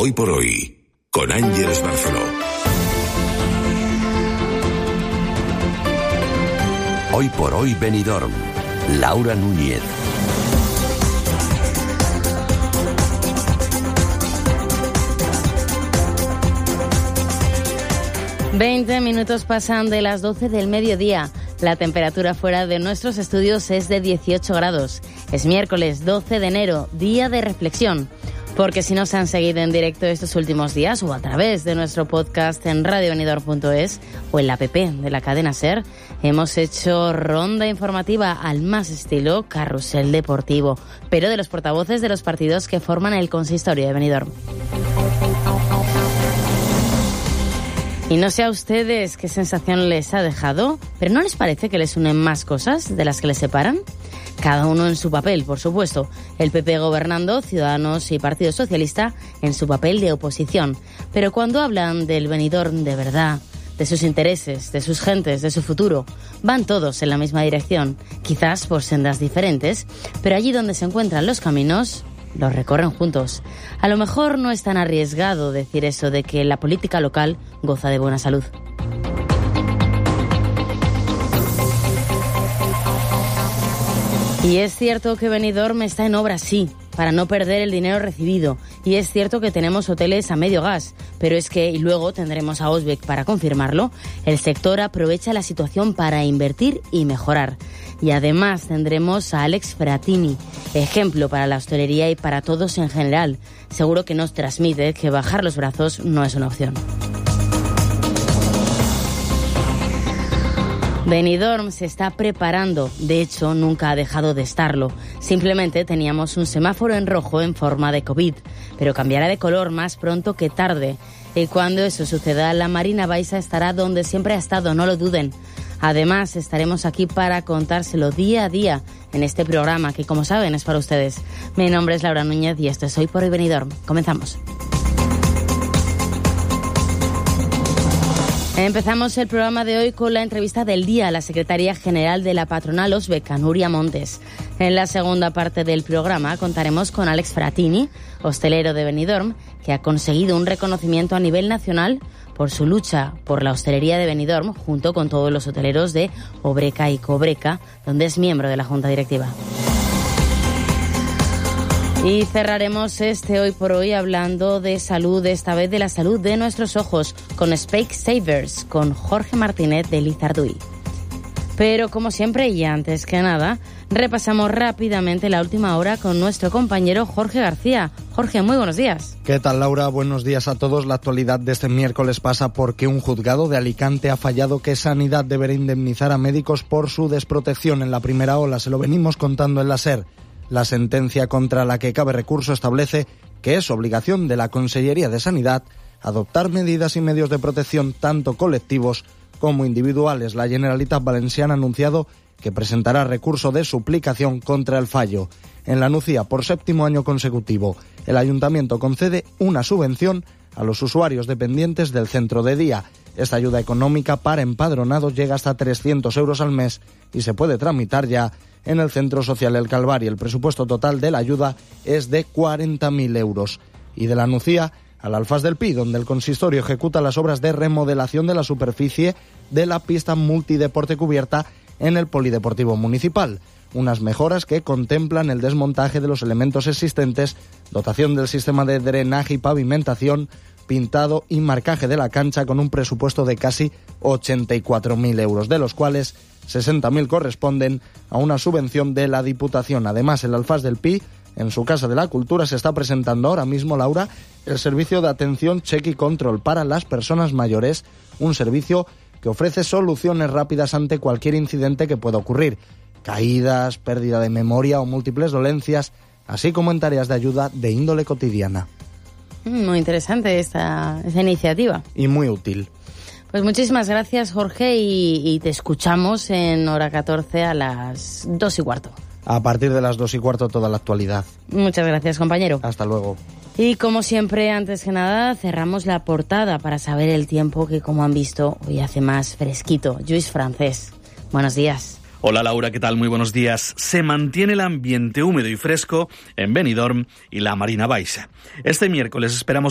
Hoy por hoy, con Ángeles Barceló. Hoy por hoy Benidorm, Laura Núñez. ...20 pasan de las 12 del mediodía. La temperatura fuera de nuestros estudios es de 18 grados. Es miércoles 12 de enero, día de reflexión. Porque si nos han seguido en directo estos últimos días o a través de nuestro podcast en radiobenidorm.es o en la app de la cadena SER, hemos hecho ronda informativa al más estilo carrusel deportivo, pero de los portavoces de los partidos que forman el consistorio de Benidorm. Y no sé a ustedes qué sensación les ha dejado, pero ¿no les parece que les unen más cosas de las que les separan? Cada uno en su papel, por supuesto. El PP gobernando, Ciudadanos y Partido Socialista en su papel de oposición. Pero cuando hablan del Benidorm de verdad, de sus intereses, de sus gentes, de su futuro, van todos en la misma dirección, quizás por sendas diferentes, pero allí donde se encuentran los caminos, los recorren juntos. A lo mejor no es tan arriesgado decir eso de que la política local goza de buena salud. Y es cierto que Benidorm está en obra, sí, para no perder el dinero recibido. Y es cierto que tenemos hoteles a medio gas, pero es que, y luego tendremos a Osbeck para confirmarlo, el sector aprovecha la situación para invertir y mejorar. Y además tendremos a Alex Fratini, ejemplo para la hostelería y para todos en general. Seguro que nos transmite que bajar los brazos no es una opción. Benidorm se está preparando, de hecho nunca ha dejado de estarlo. Simplemente teníamos un semáforo en rojo en forma de COVID, pero cambiará de color más pronto que tarde. Y cuando eso suceda, la Marina Baixa estará donde siempre ha estado, no lo duden. Además, estaremos aquí para contárselo día a día en este programa que, como saben, es para ustedes. Mi nombre es Laura Núñez y esto es Hoy por Hoy Benidorm. Comenzamos. Empezamos el programa de hoy con la entrevista del día a la secretaria general de la patronal Osbeck, Nuria Montes. En la segunda parte del programa contaremos con Alex Fratini, hostelero de Benidorm, que ha conseguido un reconocimiento a nivel nacional por su lucha por la hostelería de Benidorm, junto con todos los hoteleros de Obreca y Cobreca, donde es miembro de la junta directiva. Y cerraremos este Hoy por Hoy hablando de salud, esta vez de la salud de nuestros ojos, con Specsavers, con Jorge Martínez de Lizarduy. Pero como siempre y antes que nada, repasamos rápidamente la última hora con nuestro compañero Jorge García. Jorge, muy buenos días. ¿Qué tal, Laura? Buenos días a todos. La actualidad de este miércoles pasa porque un juzgado de Alicante ha fallado que Sanidad deberá indemnizar a médicos por su desprotección en la primera ola. Se lo venimos contando en la SER. La sentencia contra la que cabe recurso establece que es obligación de la Consellería de Sanidad adoptar medidas y medios de protección tanto colectivos como individuales. La Generalitat Valenciana ha anunciado que presentará recurso de suplicación contra el fallo. En la Nucía, por 7º año consecutivo, el Ayuntamiento concede una subvención a los usuarios dependientes del centro de día. Esta ayuda económica para empadronados llega hasta 300 euros al mes y se puede tramitar ya en el Centro Social El Calvari. El presupuesto total de la ayuda es de 40.000 euros. Y de la Nucía al Alfaz del Pi, donde el consistorio ejecuta las obras de remodelación de la superficie de la pista multideporte cubierta en el Polideportivo Municipal. Unas mejoras que contemplan el desmontaje de los elementos existentes, dotación del sistema de drenaje y pavimentación, pintado y marcaje de la cancha con un presupuesto de casi 84.000 euros, de los cuales 60.000 corresponden a una subvención de la Diputación. Además, el Alfaz del Pi, en su Casa de la Cultura, se está presentando ahora mismo, Laura, el servicio de atención check y control para las personas mayores, un servicio que ofrece soluciones rápidas ante cualquier incidente que pueda ocurrir, caídas, pérdida de memoria o múltiples dolencias, así como en tareas de ayuda de índole cotidiana. Muy interesante esta iniciativa. Y muy útil. Pues muchísimas gracias, Jorge, y te escuchamos en hora 14 a las 2:15. A partir de las 2:15 toda la actualidad. Muchas gracias, compañero. Hasta luego. Y como siempre, antes que nada, cerramos la portada para saber el tiempo que, como han visto, hoy hace más fresquito. Lluís Francés, buenos días. Hola Laura, ¿qué tal? Muy buenos días. Se mantiene el ambiente húmedo y fresco en Benidorm y la Marina Baixa. Este miércoles esperamos